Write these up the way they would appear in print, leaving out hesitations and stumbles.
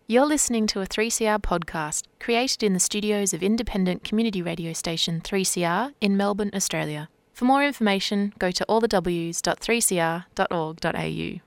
You're listening to a 3CR podcast created in the studios of independent community radio station 3CR in Melbourne, Australia. For more information, go to allthews.3cr.org.au.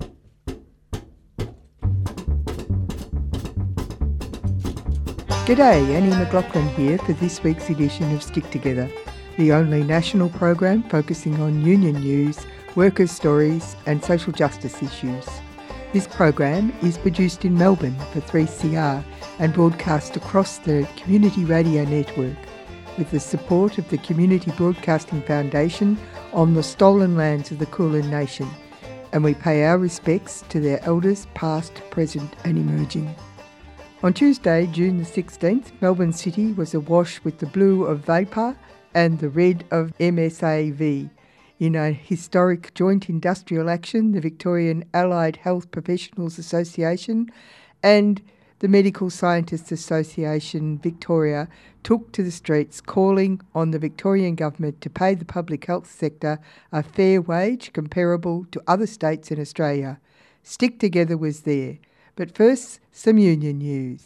G'day, Annie McLaughlin here for this week's edition of Stick Together, the only national program focusing on union news, workers' stories and social justice issues. This program is produced in Melbourne for 3CR and broadcast across the Community Radio Network with the support of the Community Broadcasting Foundation on the stolen lands of the Kulin Nation, and we pay our respects to their elders past, present and emerging. On Tuesday, June the 16th, Melbourne City was awash with the blue of vapour and the red of MSAV. In a historic joint industrial action, the Victorian Allied Health Professionals Association and the Medical Scientists Association Victoria took to the streets calling on the Victorian Government to pay the public health sector a fair wage comparable to other states in Australia. Stick Together was there. But first, some union news.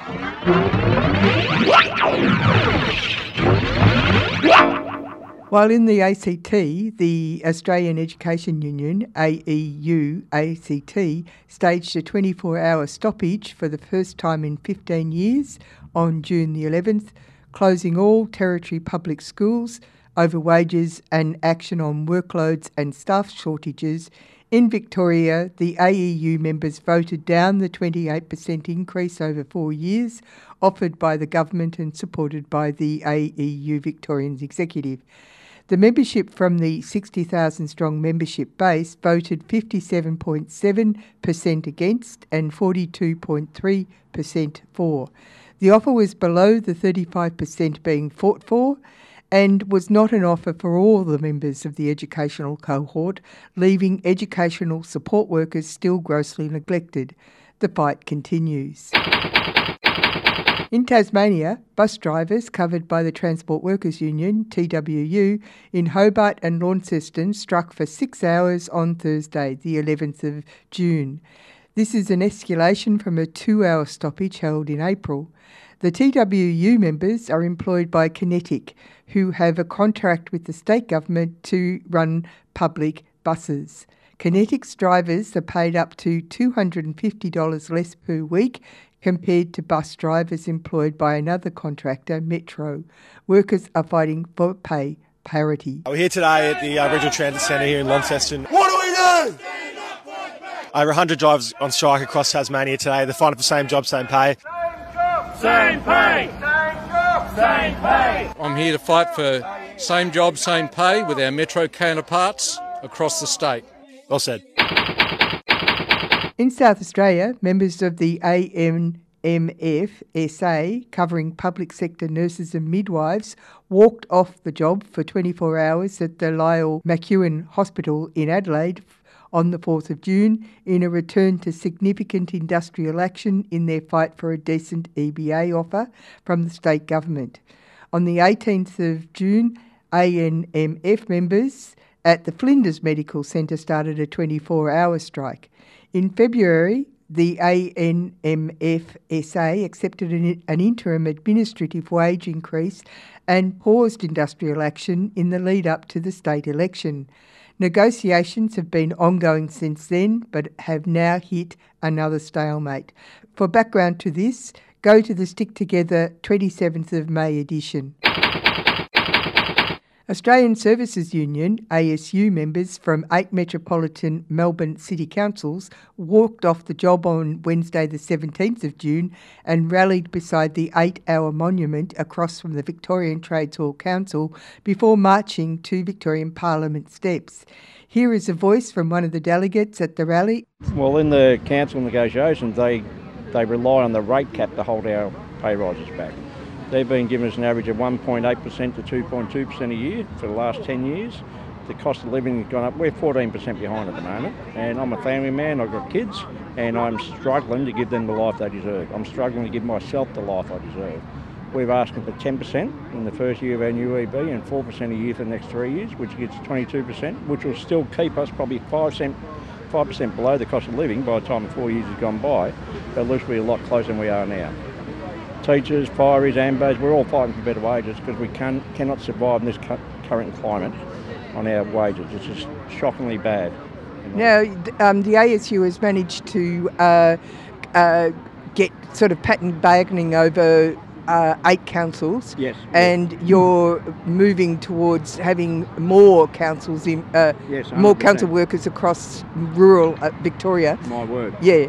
While in the ACT, the Australian Education Union, AEU-ACT, staged a 24-hour stoppage for the first time in 15 years on June the 11th, closing all territory public schools over wages and action on workloads and staff shortages. In Victoria, the AEU members voted down the 28% increase over 4 years offered by the government and supported by the AEU Victorians Executive. The membership from the 60,000-strong membership base voted 57.7% against and 42.3% for. The offer was below the 35% being fought for and was not an offer for all the members of the educational cohort, leaving educational support workers still grossly neglected. The fight continues. In Tasmania, bus drivers covered by the Transport Workers Union, TWU, in Hobart and Launceston struck for 6 hours on Thursday, the 11th of June. This is an escalation from a 2-hour stoppage held in April. The TWU members are employed by Kinetic, who have a contract with the state government to run public buses. Kinetic's drivers are paid up to $250 less per week compared to bus drivers employed by another contractor, Metro. Workers are fighting for pay parity. We're here today at the Regional Transit Centre here in Launceston. What do we do? Over 100 drivers on strike across Tasmania today. They're fighting for same job, same pay. Same pay! Same job, same pay! I'm here to fight for same job, same pay with our Metro counterparts across the state. Well said. In South Australia, members of the ANMF-SA, covering public sector nurses and midwives, walked off the job for 24 hours at the Lyell McEwen Hospital in Adelaide on the 4th of June in a return to significant industrial action in their fight for a decent EBA offer from the state government. On the 18th of June, ANMF members at the Flinders Medical Centre started a 24-hour strike. In February, the ANMF-SA accepted an interim administrative wage increase and paused industrial action in the lead-up to the state election. Negotiations have been ongoing since then, but have now hit another stalemate. For background to this, go to the Stick Together 27th of May edition. Australian Services Union, ASU members from 8 metropolitan Melbourne City Councils walked off the job on Wednesday the 17th of June and rallied beside the 8-hour monument across from the Victorian Trades Hall Council before marching to Victorian Parliament steps. Here is a voice from one of the delegates at the rally. Well, in the council negotiations, they rely on the rate cap to hold our pay rises back. They've been giving us an average of 1.8% to 2.2% a year for the last 10 years. The cost of living has gone up. We're 14% behind at the moment. And I'm a family man, I've got kids, and I'm struggling to give them the life they deserve. I'm struggling to give myself the life I deserve. We've asked them for 10% in the first year of our new EB and 4% a year for the next 3 years, which gets 22%, which will still keep us probably 5 cents 5% below the cost of living by the time the 4 years has gone by, at least we're a lot closer than we are now. Teachers, fireys, AMBOs, we're all fighting for better wages because we cannot survive in this current climate on our wages. It's just shockingly bad. Now, the ASU has managed to get sort of pattern bargaining over 8 councils. Yes. And you're moving towards having more councils in, yes, more council workers across rural Victoria. My word. Yeah.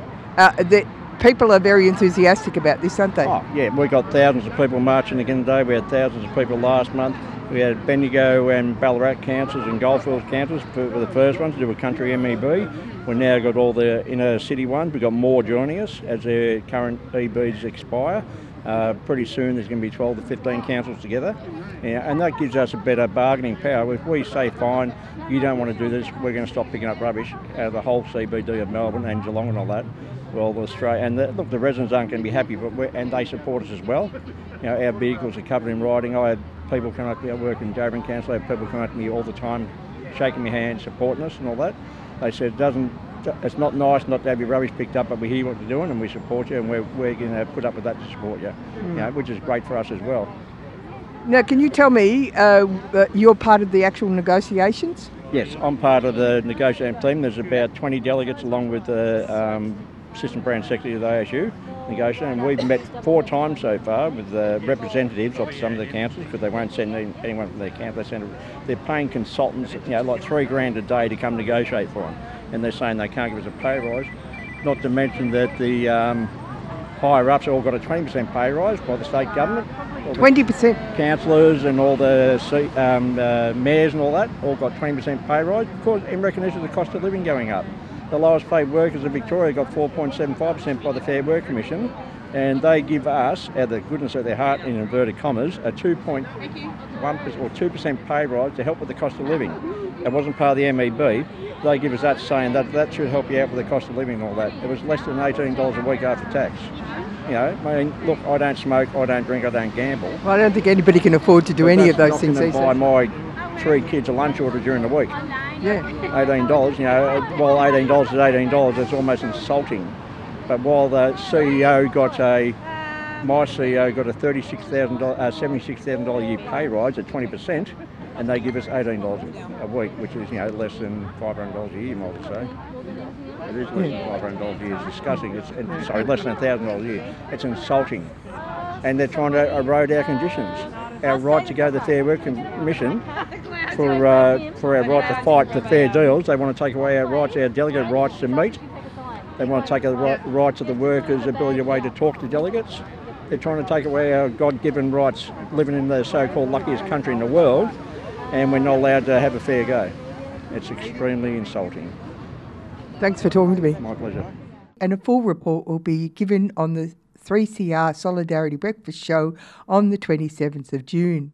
People are very enthusiastic about this, aren't they? Oh, yeah. We've got thousands of people marching again today. We had thousands of people last month. We had Bendigo and Ballarat councils and Goldfields councils for the first ones to do a country MEB. We've now got all the inner city ones. We've got more joining us as their current EBs expire. Pretty soon there's going to be 12 to 15 councils together. Yeah, and that gives us a better bargaining power. If we say, fine, you don't want to do this, we're going to stop picking up rubbish out of the whole CBD of Melbourne and Geelong and all that. Well, Australia, and the residents aren't going to be happy, and they support us as well. You know, our vehicles are covered in writing. I had people come up to work in Darwin Council. I have people come up to me all the time, shaking my hand, supporting us and all that. They said it's not nice not to have your rubbish picked up, but we hear what you're doing and we support you, and we're going to put up with that to support you. You know, which is great for us as well. Now, can you tell me you're part of the actual negotiations? Yes, I'm part of the negotiating team. There's about 20 delegates along with the Assistant Branch Secretary of the ASU negotiating, and we've met 4 times so far with representatives of some of the councils because they won't send anyone from their council. They're paying consultants, like $3,000 a day to come negotiate for them, and they're saying they can't give us a pay rise. Not to mention that the higher ups all got a 20% pay rise by the state government. 20%. Councillors and all the mayors and all that all got 20% pay rise because in recognition of the cost of living going up. The lowest paid workers in Victoria got 4.75% by the Fair Work Commission, and they give us, out of the goodness of their heart, in inverted commas, a 2.1% or 2% pay rise to help with the cost of living. It wasn't part of the MEB. They give us that saying that should help you out with the cost of living and all that. It was less than $18 a week after tax. I mean, look, I don't smoke, I don't drink, I don't gamble. Well, I don't think anybody can afford to do any of those things. That's not buy my 3 kids a lunch order during the week. Yeah. $18, while $18 is $18, it's almost insulting. But while the CEO my CEO got a $76,000 a year pay rise at 20%, and they give us $18 a week, which is less than $500 a year, I would say. It is less than $500 a year. It's disgusting. Less than $1,000 a year. It's insulting, and they're trying to erode our conditions. Our right to go to the Fair Work Commission for our right to fight for fair deals. They want to take away our rights, our delegate rights to meet. They want to take the rights of the workers' ability to talk to delegates. They're trying to take away our God-given rights living in the so-called luckiest country in the world, and we're not allowed to have a fair go. It's extremely insulting. Thanks for talking to me. My pleasure. And a full report will be given on the 3CR Solidarity Breakfast Show on the 27th of June.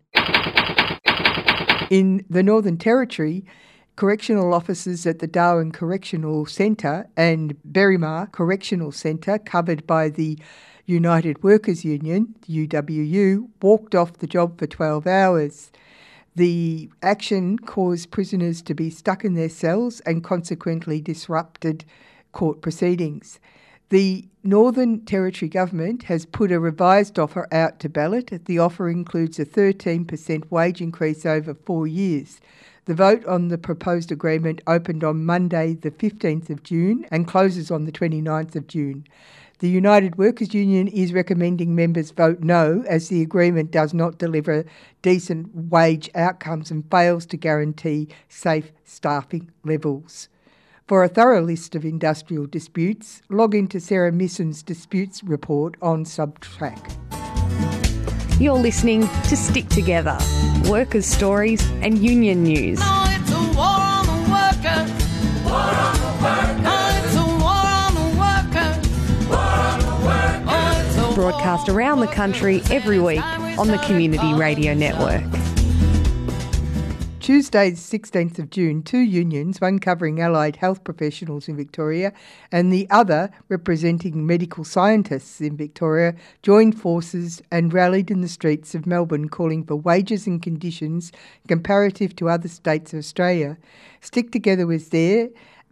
In the Northern Territory, correctional officers at the Darwin Correctional Centre and Berrima Correctional Centre, covered by the United Workers Union, the UWU, walked off the job for 12 hours. The action caused prisoners to be stuck in their cells and consequently disrupted court proceedings. The Northern Territory Government has put a revised offer out to ballot. The offer includes a 13% wage increase over 4 years. The vote on the proposed agreement opened on Monday the 15th of June and closes on the 29th of June. The United Workers Union is recommending members vote no, as the agreement does not deliver decent wage outcomes and fails to guarantee safe staffing levels. For a thorough list of industrial disputes, log into Sarah Misson's disputes report on Subtrack. You're listening to Stick Together, workers' stories and union news. No, it's a war on the workers. War on the workers. No, it's a war on the workers. War on the workers. Oh, it's a Broadcast around the country every week on the Community Radio Network. Tuesday, the 16th of June, 2 unions, one covering allied health professionals in Victoria and the other representing medical scientists in Victoria, joined forces and rallied in the streets of Melbourne calling for wages and conditions comparative to other states of Australia. Stick Together was there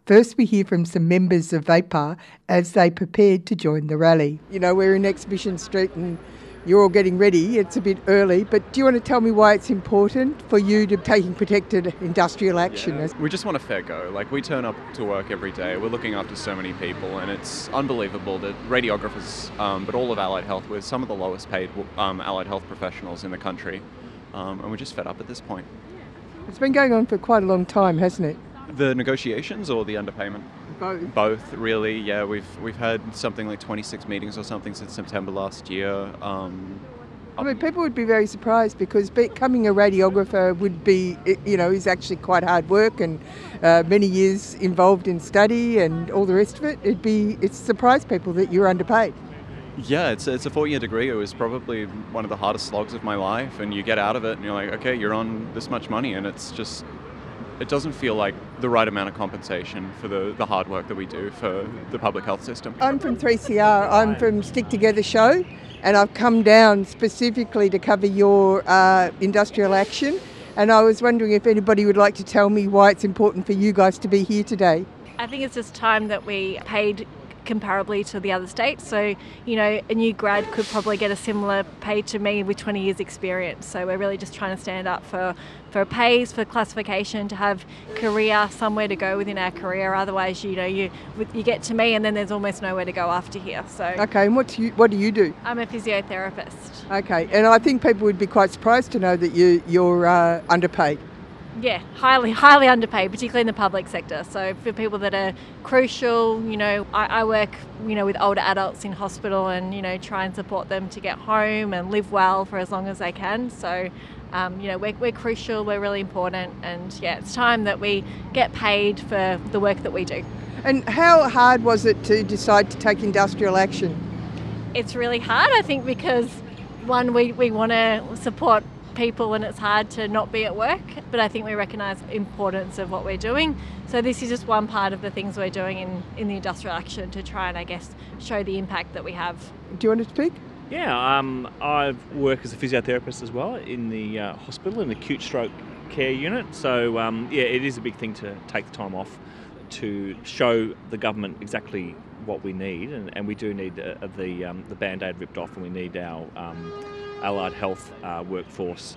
First, we hear from some members of VAPAR as they prepared to join the rally. You know, we're in Exhibition Street and you're all getting ready. It's a bit early, but do you want to tell me why it's important for you to be taking protected industrial action? Yeah, we just want a fair go. Like, we turn up to work every day. We're looking after so many people, and it's unbelievable that radiographers, but all of allied health, we're some of the lowest paid allied health professionals in the country, and we're just fed up at this point. It's been going on for quite a long time, hasn't it? The negotiations or the underpayment? Both. Both, really. Yeah, we've had something like 26 meetings or something since September last year. I mean, people would be very surprised because becoming a radiographer would be, you know, is actually quite hard work and many years involved in study and all the rest of it. It's surprised people that you're underpaid. Yeah, it's a 4-year degree. It was probably one of the hardest slogs of my life, and you get out of it and you're like, okay, you're on this much money, and it's just, it doesn't feel like the right amount of compensation for the hard work that we do for the public health system. I'm from 3CR. I'm from Stick Together Show, and I've come down specifically to cover your industrial action, and I was wondering if anybody would like to tell me why it's important for you guys to be here today. I think it's just time that we paid comparably to the other states. So, you know, a new grad could probably get a similar pay to me with 20 years experience. So we're really just trying to stand up for pays, for classification, to have career, somewhere to go within our career. Otherwise, you know, you get to me and then there's almost nowhere to go after here. So okay, and what do you do? I'm a physiotherapist. Okay, and I think people would be quite surprised to know that you're underpaid. Yeah, highly underpaid, particularly in the public sector. So for people that are crucial, you know, I work, you know, with older adults in hospital and, you know, try and support them to get home and live well for as long as they can. So, you know, we're crucial, we're really important, and yeah, it's time that we get paid for the work that we do. And how hard was it to decide to take industrial action? It's really hard, I think, because one, we want to support people and it's hard to not be at work, but I think we recognise the importance of what we're doing. So this is just one part of the things we're doing in the industrial action to try and, I guess, show the impact that we have. Do you want to speak? Yeah, I work as a physiotherapist as well in the hospital, in the acute stroke care unit. So yeah, it is a big thing to take the time off to show the government exactly what we need, and we do need the band-aid ripped off, and we need our allied health workforce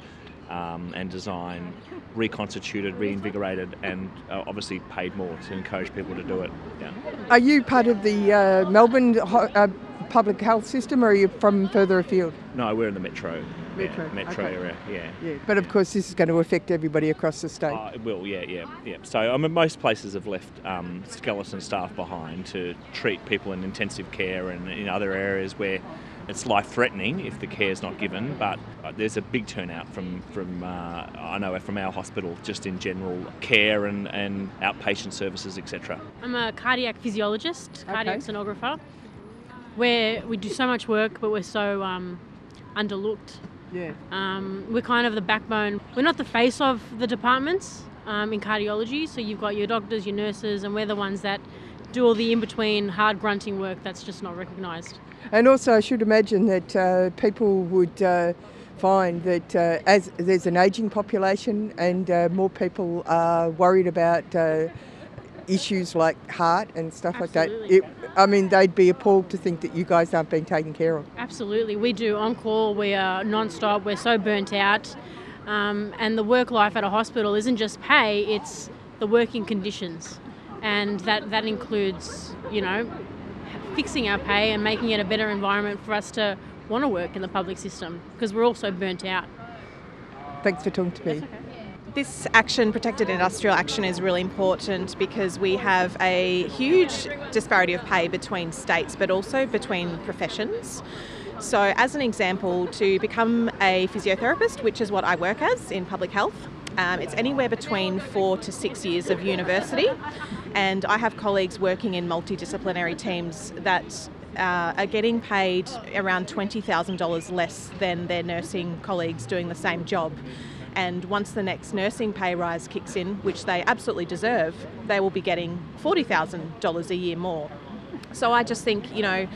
and design reconstituted, reinvigorated, and obviously paid more to encourage people to do it. Yeah. Are you part of the Melbourne public health system, or are you from further afield? No, we're in the metro okay. area. Yeah. But of course, this is going to affect everybody across the state. It will. Yeah. So I mean, most places have left skeleton staff behind to treat people in intensive care and in other areas where it's life-threatening if the care is not given, but there's a big turnout from I know from our hospital, just in general care and outpatient services, etc. I'm a cardiac physiologist, cardiac sonographer, where we do so much work, but we're so underlooked. Yeah. We're kind of the backbone. We're not the face of the departments in cardiology, so you've got your doctors, your nurses, and we're the ones that do all the in-between hard grunting work that's just not recognised. And also I should imagine that people would find that as there's an ageing population and more people are worried about issues like heart and stuff Absolutely. like that, they'd be appalled to think that you guys aren't being taken care of. Absolutely. We do on-call, we are non-stop, we're so burnt out, and the work life at a hospital isn't just pay, it's the working conditions, and that includes, you know, fixing our pay and making it a better environment for us to want to work in the public system, because we're all so burnt out. Thanks for talking to me. That's okay. This action, protected industrial action, is really important because we have a huge disparity of pay between states, but also between professions. So as an example, to become a physiotherapist, which is what I work as in public health, it's anywhere between 4 to 6 years of university, and I have colleagues working in multidisciplinary teams that are getting paid around $20,000 less than their nursing colleagues doing the same job. And once the next nursing pay rise kicks in, which they absolutely deserve, they will be getting $40,000 a year more. So I just think, you know,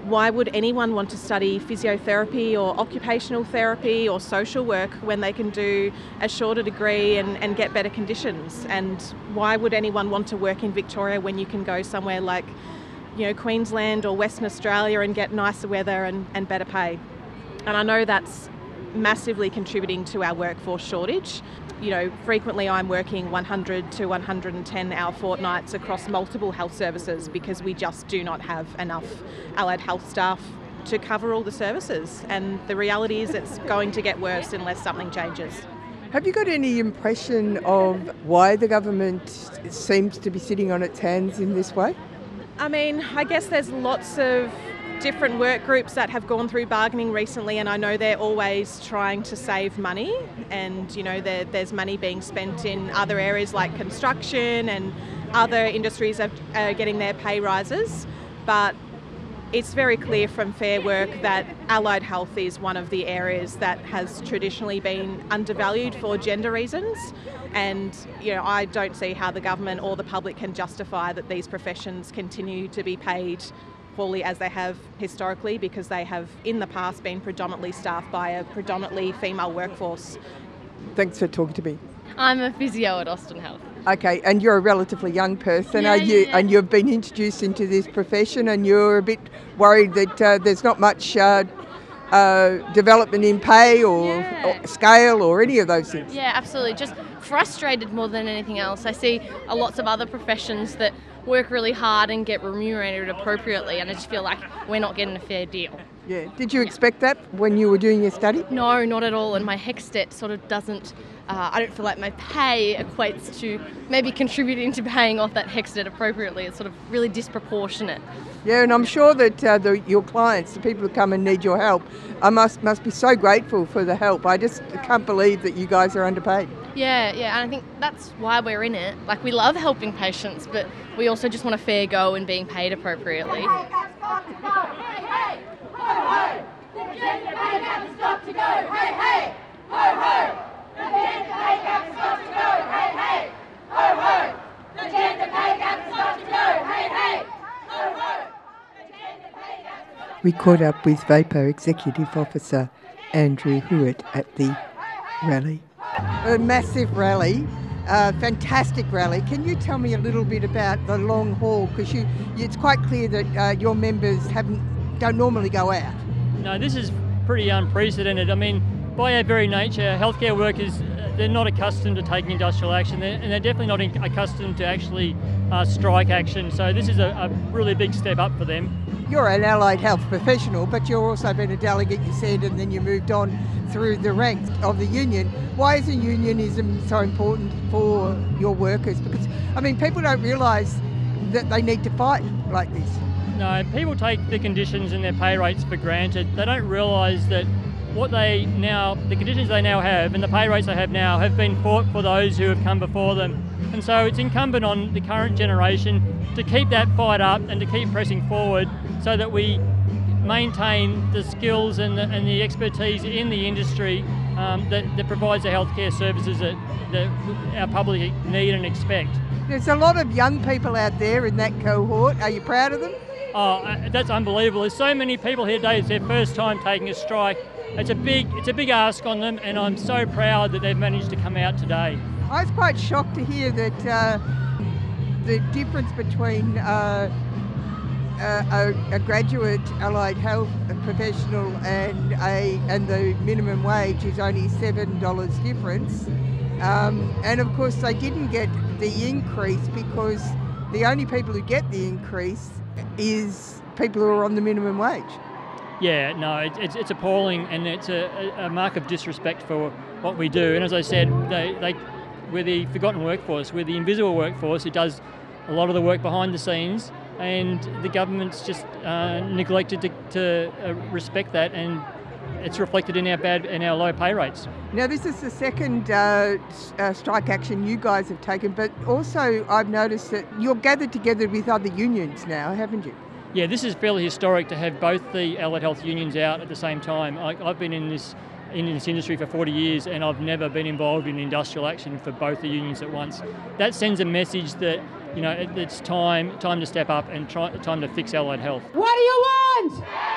Why would anyone want to study physiotherapy or occupational therapy or social work when they can do a shorter degree and get better conditions? And why would anyone want to work in Victoria when you can go somewhere like, Queensland or Western Australia and get nicer weather and better pay? And I know that's massively contributing to our workforce shortage. Frequently I'm working 100 to 110 hour fortnights across multiple health services because we just do not have enough allied health staff to cover all the services. And the reality is it's going to get worse unless something changes. Have you got any impression of why the government seems to be sitting on its hands in this way? I guess there's lots of different work groups that have gone through bargaining recently, and I know they're always trying to save money, and there's money being spent in other areas like construction, and other industries are getting their pay rises. But it's very clear from Fair Work that allied health is one of the areas that has traditionally been undervalued for gender reasons, and I don't see how the government or the public can justify that these professions continue to be paid poorly as they have historically, because they have in the past been predominantly staffed by a predominantly female workforce. Thanks for talking to me. I'm a physio at Austin Health. Okay, and you're a relatively young person, are you? Yeah. And you've been introduced into this profession, and you're a bit worried that there's not much development in pay or scale or any of those things. Yeah, absolutely. Just frustrated more than anything else. I see lots of other professions that work really hard and get remunerated appropriately, and I just feel like we're not getting a fair deal. Yeah. Did you expect that when you were doing your study? No, not at all. And my HECSTET sort of doesn't, I don't feel like my pay equates to maybe contributing to paying off that HECSTET appropriately. It's sort of really disproportionate. Yeah, and I'm sure that your clients, the people who come and need your help, must be so grateful for the help. I just can't believe that you guys are underpaid. Yeah, and I think that's why we're in it. Like, we love helping patients, but we also just want a fair go and being paid appropriately. We caught up with VAPO Executive Officer Andrew Hewitt at the rally. A massive rally, fantastic rally. Can you tell me a little bit about the long haul? Because it's quite clear that your members don't normally go out. No, this is pretty unprecedented. By our very nature, healthcare workers, they're not accustomed to taking industrial action, and they're definitely not accustomed to actually strike action. So this is a really big step up for them. You're an allied health professional, but you've also been a delegate, you said, and then you moved on through the ranks of the union. Why is unionism so important for your workers? Because, people don't realise that they need to fight like this. No, people take the conditions and their pay rates for granted. They don't realise that the conditions they now have and the pay rates they have now have been fought for those who have come before them. And so it's incumbent on the current generation to keep that fight up and to keep pressing forward so that we maintain the skills and the expertise in the industry that provides the healthcare services that our public need and expect. There's a lot of young people out there in that cohort. Are you proud of them? Oh, that's unbelievable. There's so many people here today. It's their first time taking a strike. It's a big ask on them, and I'm so proud that they've managed to come out today. I was quite shocked to hear that the difference between a graduate allied health professional and the minimum wage is only $7 difference. And of course they didn't get the increase because the only people who get the increase is people who are on the minimum wage. Yeah, no, it's appalling, and it's a mark of disrespect for what we do. And as I said, we're the forgotten workforce, we're the invisible workforce who does a lot of the work behind the scenes, and the government's just neglected to respect that, and it's reflected in our low pay rates. Now, this is the second strike action you guys have taken, but also I've noticed that you're gathered together with other unions now, haven't you? Yeah, this is fairly historic to have both the allied health unions out at the same time. I've been in this industry for 40 years, and I've never been involved in industrial action for both the unions at once. That sends a message that it's time to step up and time to fix Allied Health. What do you want?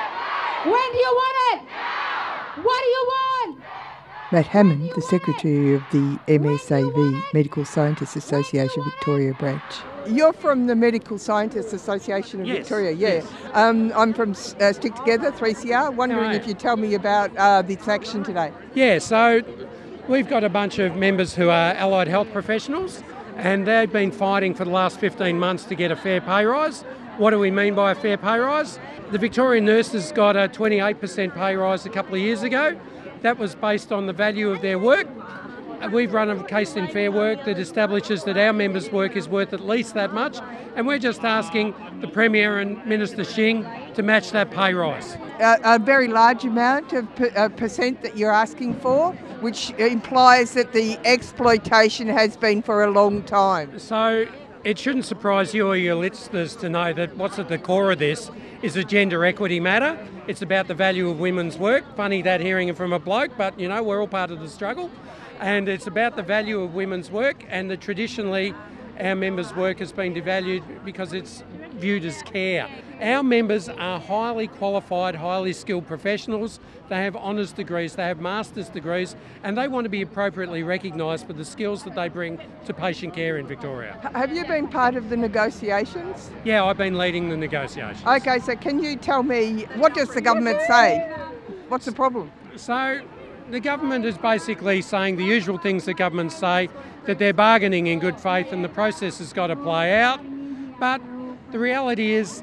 When do you want it? What do you want? Matt Hammond, the Secretary of the MSAV, Medical Scientists Association Victoria branch. You're from the Medical Scientists Association of Victoria, Yes. I'm from Stick Together, 3CR, wondering if you'd tell me about this action today. Yeah, so we've got a bunch of members who are allied health professionals, and they've been fighting for the last 15 months to get a fair pay rise. What do we mean by a fair pay rise? The Victorian nurses got a 28% pay rise a couple of years ago. That was based on the value of their work. We've run a case in Fair Work that establishes that our members' work is worth at least that much, and we're just asking the Premier and Minister Xing to match that pay rise. A very large amount of percent that you're asking for, which implies that the exploitation has been for a long time. So it shouldn't surprise you or your listeners to know that what's at the core of this is a gender equity matter. It's about the value of women's work. Funny that hearing it from a bloke, but we're all part of the struggle. And it's about the value of women's work, and that traditionally our members' work has been devalued because it's viewed as care. Our members are highly qualified, highly skilled professionals. They have honours degrees, they have master's degrees, and they want to be appropriately recognised for the skills that they bring to patient care in Victoria. Have you been part of the negotiations? Yeah, I've been leading the negotiations. Okay, so can you tell me, what does the government say? What's the problem? So the government is basically saying the usual things that governments say, that they're bargaining in good faith and the process has got to play out. But the reality is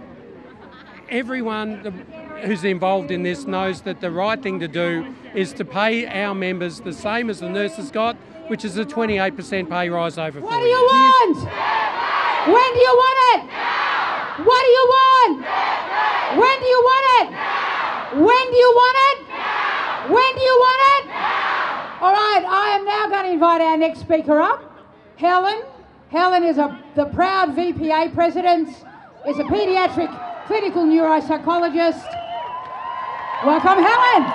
everyone who's involved in this knows that the right thing to do is to pay our members the same as the nurses got, which is a 28% pay rise over 4 years. What do you want? When do you want it? What do you want? When do you want it? When do you want it? When do you want it? All right, I am now going to invite our next speaker up, Helen. Helen is the proud VPA president, is a paediatric clinical neuropsychologist. Welcome, Helen.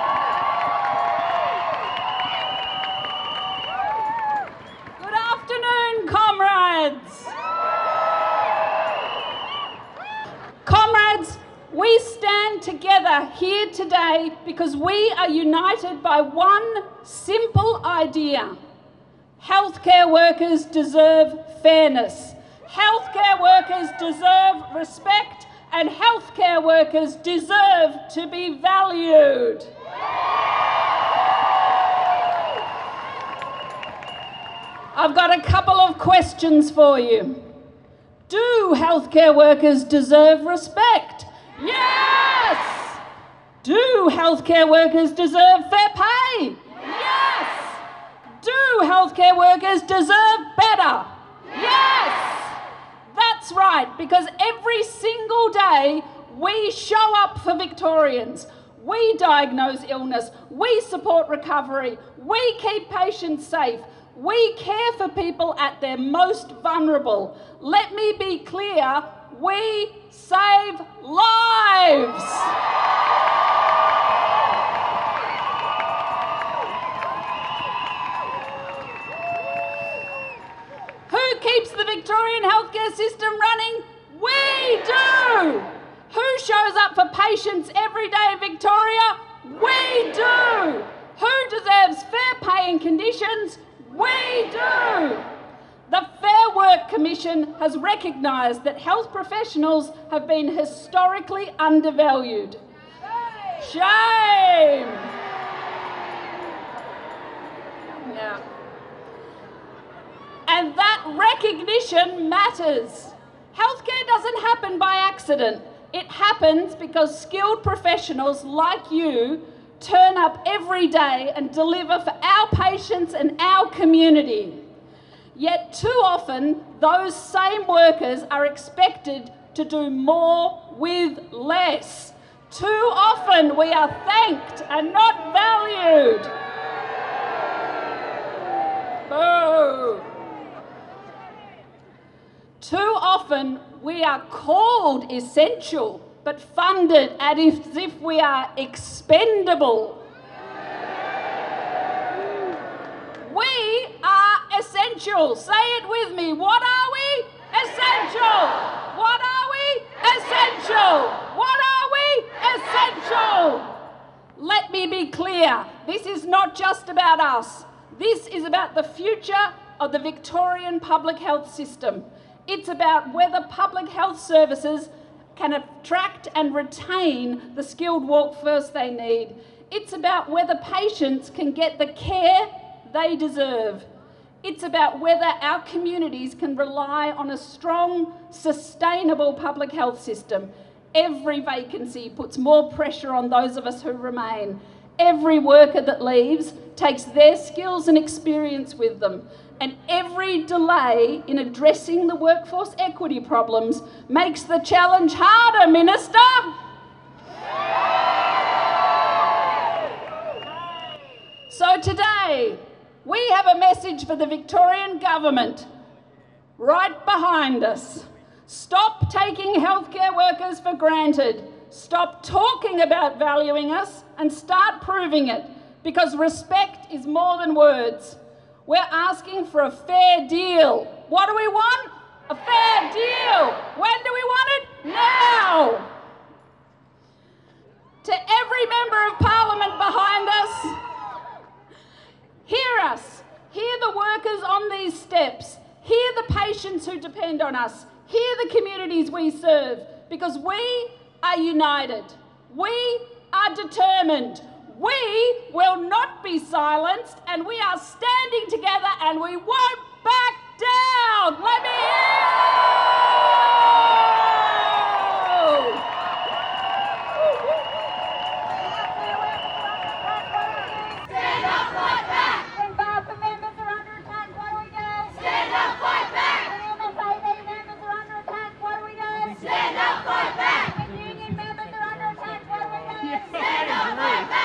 Good afternoon, comrades. Comrades, we stand together here today because we are united by one simple idea. Healthcare workers deserve fairness. Healthcare workers deserve respect, and healthcare workers deserve to be valued. I've got a couple of questions for you. Do healthcare workers deserve respect? Yes! Do healthcare workers deserve fair pay? Yes! Do healthcare workers deserve better? Yes! That's right, because every single day we show up for Victorians. We diagnose illness, we support recovery, we keep patients safe, we care for people at their most vulnerable. Let me be clear, we save lives. Who keeps the Victorian healthcare system running? We do. Who shows up for patients every day in Victoria? We do. Who deserves fair pay and conditions? We do. The Fair Work Commission has recognised that health professionals have been historically undervalued. Shame! Yeah. And that recognition matters. Healthcare doesn't happen by accident. It happens because skilled professionals like you turn up every day and deliver for our patients and our community. Yet too often, those same workers are expected to do more with less. Too often we are thanked and not valued. Boo! Too often we are called essential, but funded as if we are expendable. We are essential. Say it with me. What are we? Essential! What are we? Essential! What are we? Essential! Let me be clear, this is not just about us. This is about the future of the Victorian public health system. It's about whether public health services can attract and retain the skilled workforce they need. It's about whether patients can get the care they deserve. It's about whether our communities can rely on a strong, sustainable public health system. Every vacancy puts more pressure on those of us who remain. Every worker that leaves takes their skills and experience with them. And every delay in addressing the workforce equity problems makes the challenge harder, Minister. So today, we have a message for the Victorian Government right behind us. Stop taking healthcare workers for granted. Stop talking about valuing us and start proving it, because respect is more than words. We're asking for a fair deal. What do we want? A fair deal. When do we want it? Now. To every member of Parliament behind us, hear us. Hear the workers on these steps. Hear the patients who depend on us. Hear the communities we serve, because we are united. We are determined. We will not be silenced, and we are standing together, and we won't back down. Let me hear you! Stand up, fight back! When BARPA members are under attack, what do we do? Stand up, fight back! When MSAB members are under attack, what do we do? Stand up, fight back! When union members are under attack, what do we do? Stand up, fight back!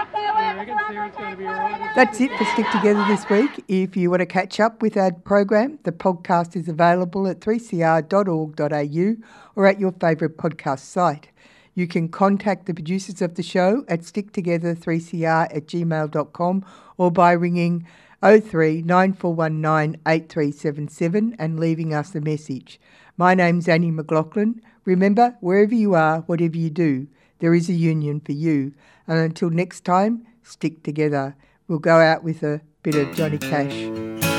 That's it for Stick Together this week. If you want to catch up with our program, the podcast is available at 3cr.org.au or at your favourite podcast site. You can contact the producers of the show at sticktogether3cr@gmail.com or by ringing 03 9419 8377 and leaving us a message. My name's Annie McLaughlin. Remember, wherever you are, whatever you do, there is a union for you. And until next time, stick together. We'll go out with a bit of Johnny Cash.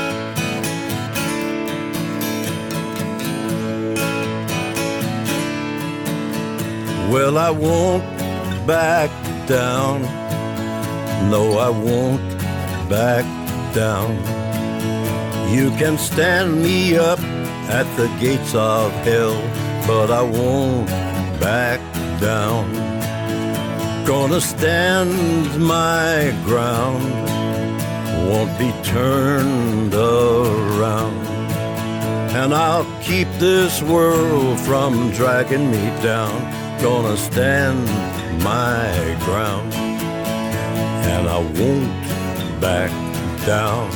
Well, I won't back down. No, I won't back down. You can stand me up at the gates of hell, but I won't back down. Gonna stand my ground, won't be turned around. And I'll keep this world from dragging me down. Gonna stand my ground, and I won't back down.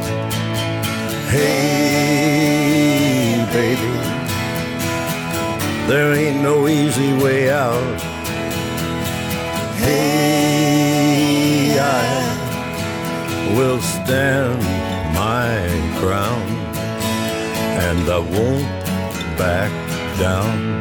Hey, baby, there ain't no easy way out. Hey, I will stand my ground, and I won't back down.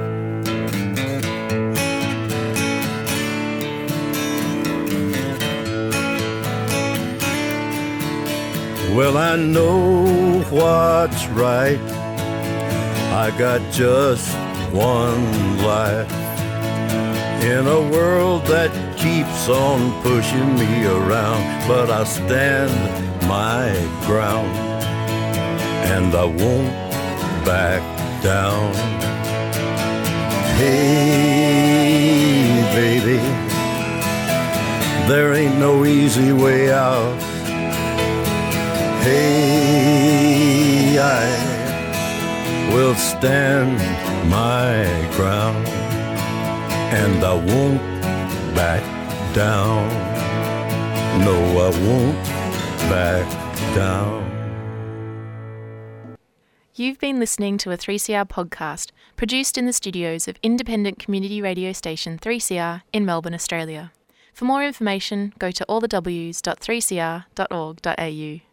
Well, I know what's right. I got just one life in a world that keeps on pushing me around, but I stand my ground, and I won't back down. Hey, baby, there ain't no easy way out. Hey, I will stand my ground, and I won't back down. No, I won't back down. You've been listening to a 3CR podcast produced in the studios of independent community radio station 3CR in Melbourne, Australia. For more information, go to allthews.3cr.org.au.